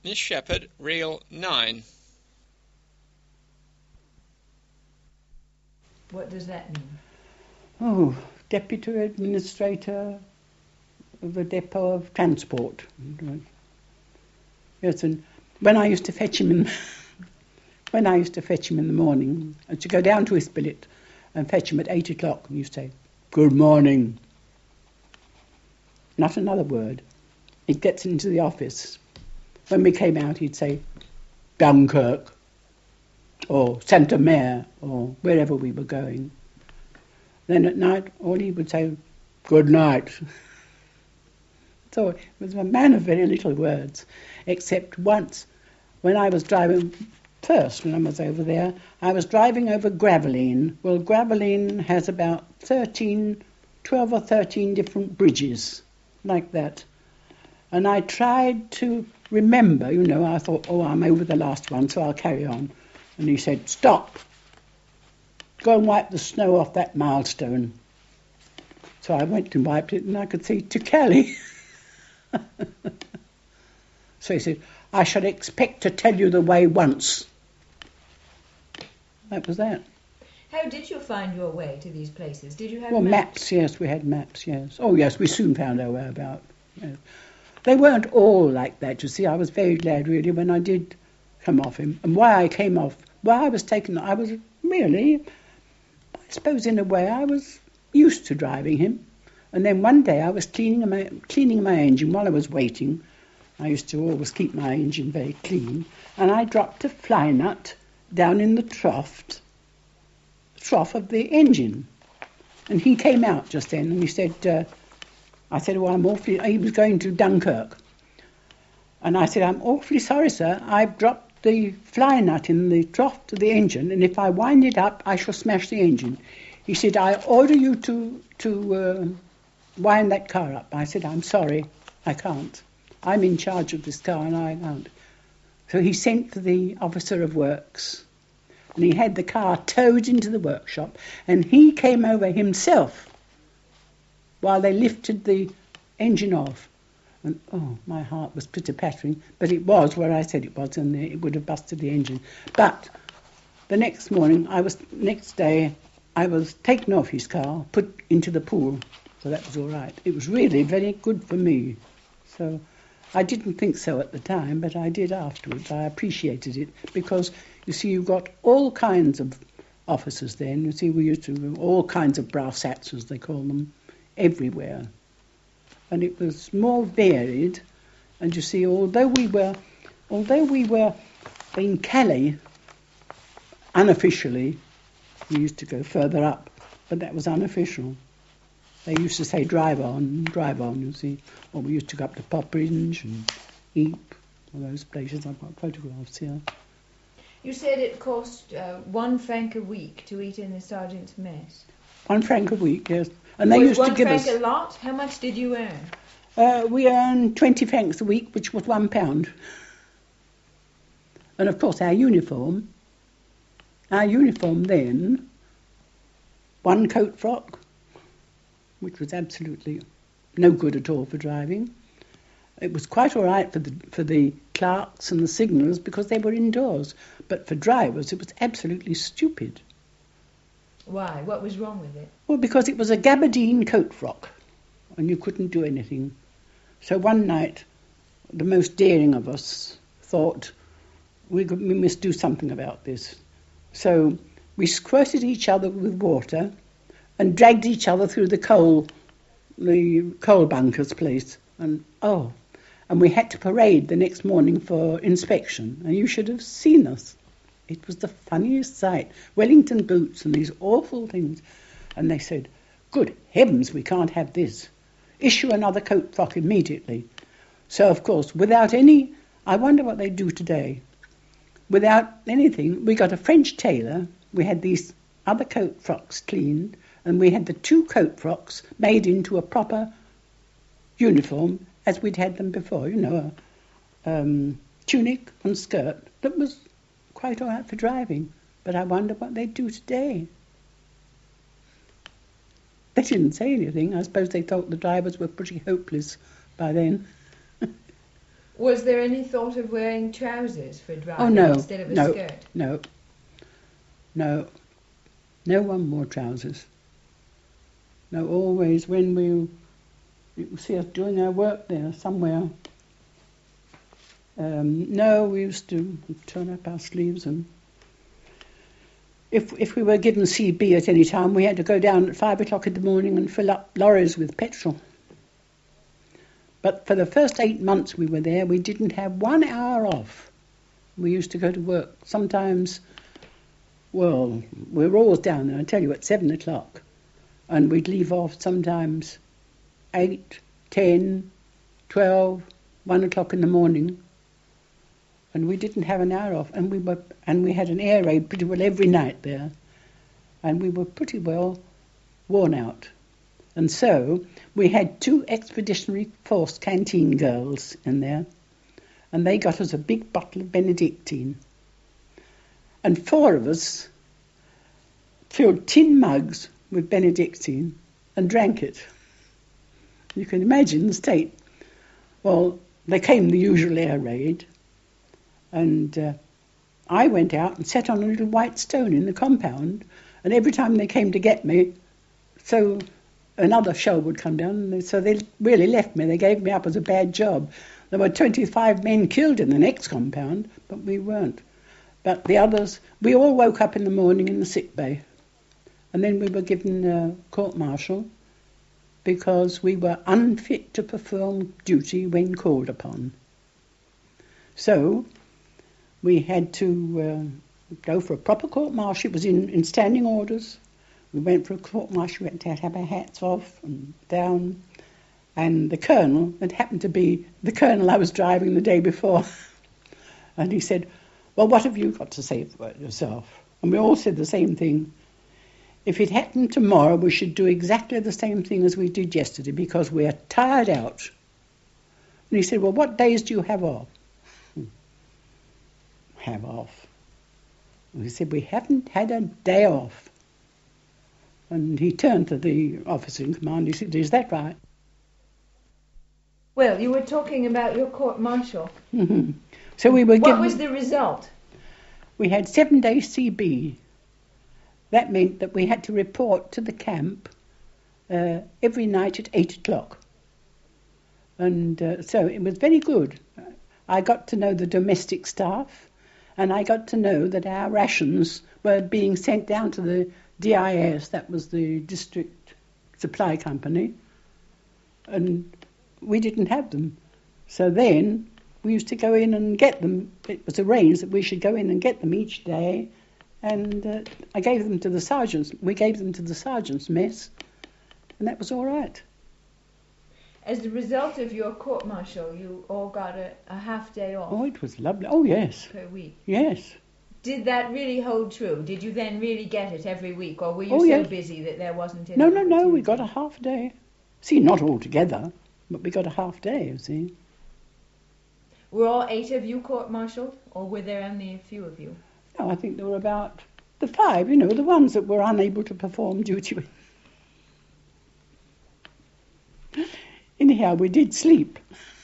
Miss Shepherd, Reel 9. What does that mean? Oh, Deputy Administrator of the Depot of Transport. Yes, and when I used to fetch him in the morning, I used to go down to Isbillet and fetch him at 8 o'clock, and you'd say, "Good morning." Not another word. He gets into the office. When we came out, he'd say, "Dunkirk," or Saint-Omer, or wherever we were going. Then at night, all he would say, "Good night." So he was a man of very little words, except once when I was driving, first when I was over there, I was driving over Gravelines. Well, Gravelines has about 12 or 13 different bridges, like that. And I tried to remember, I thought, I'm over the last one, so I'll carry on. And he said, "Stop. Go and wipe the snow off that milestone." So I went and wiped it, and I could see Tukali. So he said, "I shall expect to tell you the way once." That was that. How did you find your way to these places? Did you have maps? Yes, we had maps, yes. Oh, yes, we soon found our way about. Yes. They weren't all like that, you see. I was very glad, really, when I did come off him. And why I came off, why I was taken, I was really, I suppose in a way, I was used to driving him. And then one day I was cleaning my engine while I was waiting. I used to always keep my engine very clean. And I dropped a fly nut down in the trough of the engine. And he came out just then and he said, I said, he was going to Dunkirk. And I said, "I'm awfully sorry, sir. I've dropped the fly nut in the trough of the engine, and if I wind it up, I shall smash the engine." He said, "I order you to wind that car up." I said, "I'm sorry, I can't. I'm in charge of this car and I can't." So he sent for the officer of works, and he had the car towed into the workshop, and he came over himself while they lifted the engine off. And my heart was pitter-pattering, but it was where I said it was, and it would have busted the engine. But the next day, I was taken off his car, put into the pool, so that was all right. It was really very good for me. So I didn't think so at the time, but I did afterwards. I appreciated it because, you see, you've got all kinds of officers then. You see, we used to have all kinds of brass hats, as they call them, everywhere. And it was more varied. And you see, although we were in Calais, unofficially, we used to go further up, but that was unofficial. They used to say drive on, you see. Or we used to go up to Poperinge and Ypres, all those places. I've got photographs here. You said it cost 1 franc a week to eat in the sergeant's mess. 1 franc a week, yes. And they used to give us... 1 franc a lot? How much did you earn? We earned 20 francs a week, which was £1. And of course our uniform then, one coat frock, which was absolutely no good at all for driving. It was quite all right for the clerks and the signallers because they were indoors, but for drivers it was absolutely stupid. Why? What was wrong with it? Well, because it was a gabardine coat frock, and you couldn't do anything. So one night, the most daring of us thought we must do something about this. So we squirted each other with water and dragged each other through the coal bunkers place. And we had to parade the next morning for inspection. And you should have seen us. It was the funniest sight. Wellington boots and these awful things. And they said, "Good heavens, we can't have this. Issue another coat frock immediately." So, of course, I wonder what they do today. Without anything, we got a French tailor. We had these other coat frocks cleaned, and we had the 2 coat frocks made into a proper uniform as we'd had them before, a tunic and skirt that was quite all right for driving. But I wonder what they do today. They didn't say anything. I suppose they thought the drivers were pretty hopeless by then. Was there any thought of wearing trousers for driving Oh, no, instead of a no, skirt? no. No one wore trousers. No, always when you see us doing our work there somewhere. No, we used to turn up our sleeves, and if we were given CB at any time, we had to go down at 5 o'clock in the morning and fill up lorries with petrol. But for the first 8 months we were there, we didn't have 1 hour off. We used to go to work. Sometimes, well, we were always down there, I tell you, at 7 o'clock. And we'd leave off sometimes 8, 10, 12, 1 o'clock in the morning. And we didn't have an hour off. And we had an air raid pretty well every night there. And we were pretty well worn out. And so we had 2 Expeditionary Force canteen girls in there, and they got us a big bottle of Benedictine. And 4 of us filled tin mugs with Benedictine and drank it. You can imagine the state. Well, there came the usual air raid, and I went out and sat on a little white stone in the compound, and every time they came to get me, so another shell would come down, so they really left me. They gave me up as a bad job. There were 25 men killed in the next compound, but we weren't. But the others, we all woke up in the morning in the sick bay, and then we were given a court-martial because we were unfit to perform duty when called upon. So we had to go for a proper court-martial. It was in standing orders. We went for a court-martial. We had to have our hats off and down. And the colonel, it happened to be the colonel I was driving the day before, and he said, well, what have you got to say about yourself? And we all said the same thing. If it happened tomorrow, we should do exactly the same thing as we did yesterday because we're tired out. And he said, well, what days do you have off? Have off? We said, we haven't had a day off. And he turned to the officer in command. He said, is that right? Well, you were talking about your court-martial. Mm-hmm. So we were What was the result? We had 7 days CB. That meant that we had to report to the camp every night at 8 o'clock. And so it was very good. I got to know the domestic staff, and I got to know that our rations were being sent down to the DIS, that was the District Supply Company, and we didn't have them. So then we used to go in and get them. It was arranged that we should go in and get them each day, and I gave them to the sergeants. We gave them to the sergeant's mess, and that was all right. As a result of your court-martial, you all got a half day off. Oh, it was lovely. Oh, yes. Per week. Yes. Did that really hold true? Did you then really get it every week, or were you so busy that there wasn't any No, we got a half day. See, not all together, but we got a half day, you see. Were all 8 of you court-martialed, or were there only a few of you? No, I think there were about the 5, the ones that were unable to perform duty. Anyhow, we did sleep.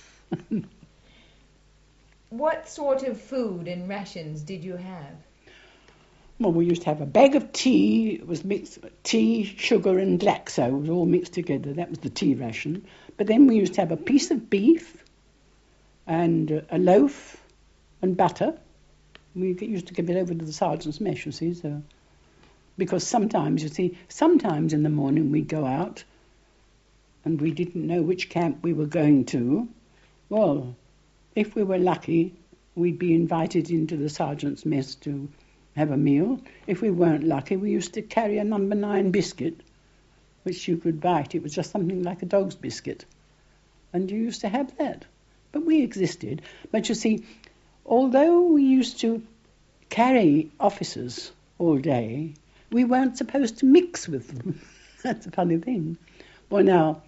What sort of food and rations did you have? Well, we used to have a bag of tea. It was mixed, tea, sugar and Glaxo. It was all mixed together. That was the tea ration. But then we used to have a piece of beef and a loaf and butter. We used to give it over to the sergeant's mess, you see. So, because sometimes in the morning we'd go out and we didn't know which camp we were going to. Well, if we were lucky, we'd be invited into the sergeant's mess to have a meal. If we weren't lucky, we used to carry a number 9 biscuit, which you could bite. It was just something like a dog's biscuit. And you used to have that. But we existed. But you see, although we used to carry officers all day, we weren't supposed to mix with them. That's a funny thing. Well, now,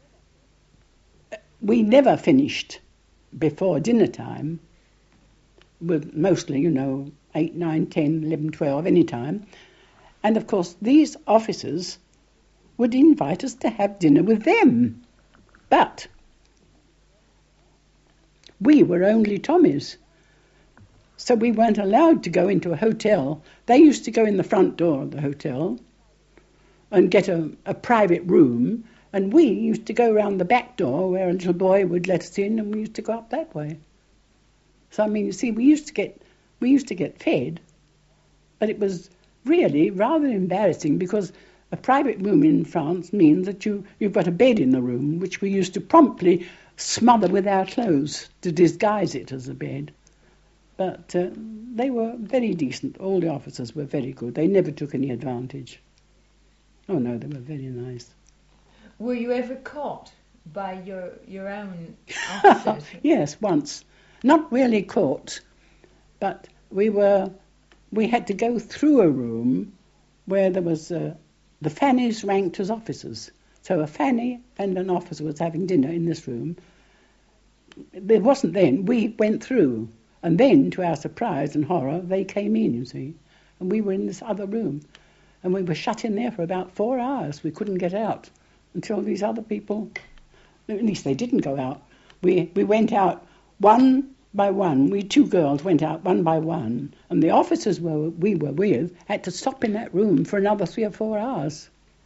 we never finished before dinner time, with mostly, 8, 9, 10, 11, 12, any time. And of course, these officers would invite us to have dinner with them. But we were only Tommies. So we weren't allowed to go into a hotel. They used to go in the front door of the hotel and get a private room, and we used to go round the back door where a little boy would let us in, and we used to go up that way. So, I mean, you see, we used to get fed, but it was really rather embarrassing because a private room in France means that you've got a bed in the room, which we used to promptly smother with our clothes to disguise it as a bed. But they were very decent. All the officers were very good. They never took any advantage. Oh, no, they were very nice. Were you ever caught by your own officers? Yes, once. Not really caught, but we had to go through a room where there was the fannies ranked as officers. So a fanny and an officer was having dinner in this room. It wasn't then. We went through, and then, to our surprise and horror, they came in, you see, and we were in this other room, and we were shut in there for about 4 hours. We couldn't get out until these other people, at least they didn't go out. We went out one by one. We 2 girls went out one by one, and the officers we were with had to stop in that room for another 3 or 4 hours.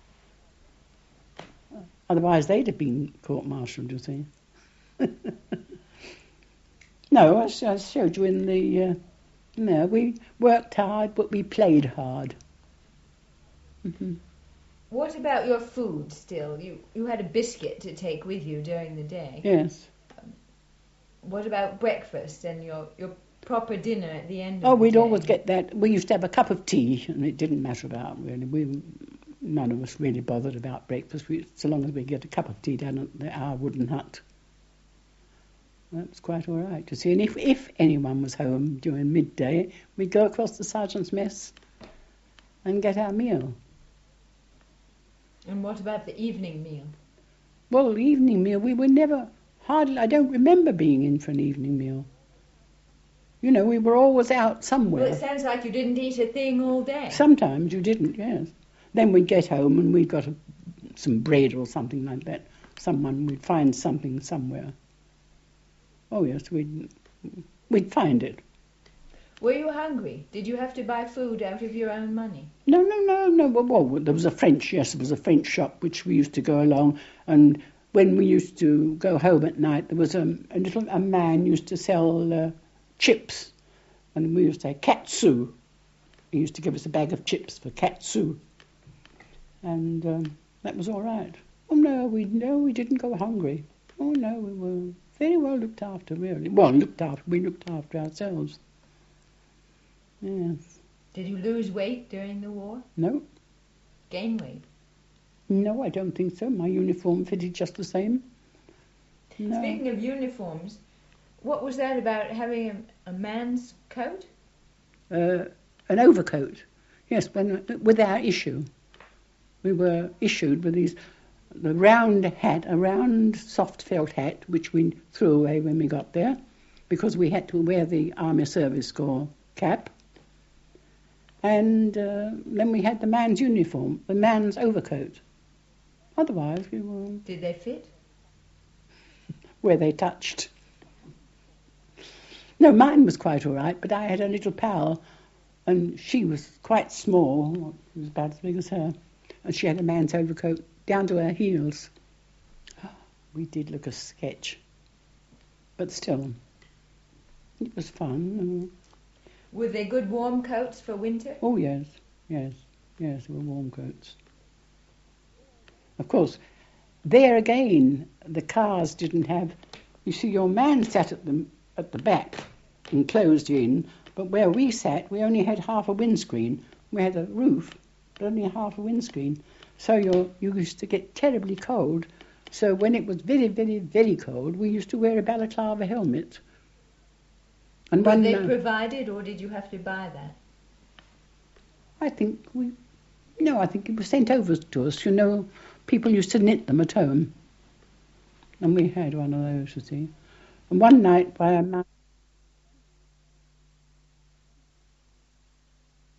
Otherwise they'd have been court-martialed, you see. No, I showed you in the... no, we worked hard, but we played hard. Mm-hmm. What about your food still? You had a biscuit to take with you during the day. Yes. What about breakfast and your proper dinner at the end of Oh, the we'd day? always get that. We used to have a cup of tea, and it didn't matter about really. None of us really bothered about breakfast, so long as we get a cup of tea down at our wooden hut. That was quite all right, you see. And if anyone was home during midday, we'd go across the sergeant's mess and get our meal. And what about the evening meal? Well, the evening meal, we were never... Hardly, I don't remember being in for an evening meal. You know, we were always out somewhere. Well, it sounds like you didn't eat a thing all day. Sometimes you didn't, yes. Then we'd get home and we'd got some bread or something like that. We'd find something somewhere. Oh, yes, we'd find it. Were you hungry? Did you have to buy food out of your own money? No. Well, there was a French shop which we used to go along, and when we used to go home at night, there was a man used to sell chips, and we used to say katsu. He used to give us a bag of chips for katsu, and that was all right. Oh no, we didn't go hungry. Oh no, we were very well looked after, really. Well, we looked after ourselves. Yes. Did you lose weight during the war? No. Gain weight? No, I don't think so. My uniform fitted just the same. No. Speaking of uniforms, what was that about having a man's coat? An overcoat. Yes, with our issue. We were issued with a round soft felt hat, which we threw away when we got there, because we had to wear the Army Service Corps cap. And then we had the man's uniform, the man's overcoat. Otherwise, we were... Did they fit? Where they touched. No, mine was quite all right, but I had a little pal, and she was quite small, she was about as big as her, and she had a man's overcoat down to her heels. We did look a sketch, but still, it was fun. Were they good warm coats for winter? Oh, yes, they were warm coats. Of course, there again, the cars didn't have... You see, your man sat at the back, enclosed in, but where we sat, we only had half a windscreen. We had a roof, but only half a windscreen. So you used to get terribly cold. So when it was very, very, very cold, we used to wear a balaclava helmet. And Were they provided, or did you have to buy that? I think it was sent over to us. You know, people used to knit them at home. And we had one of those, you see. And one night by a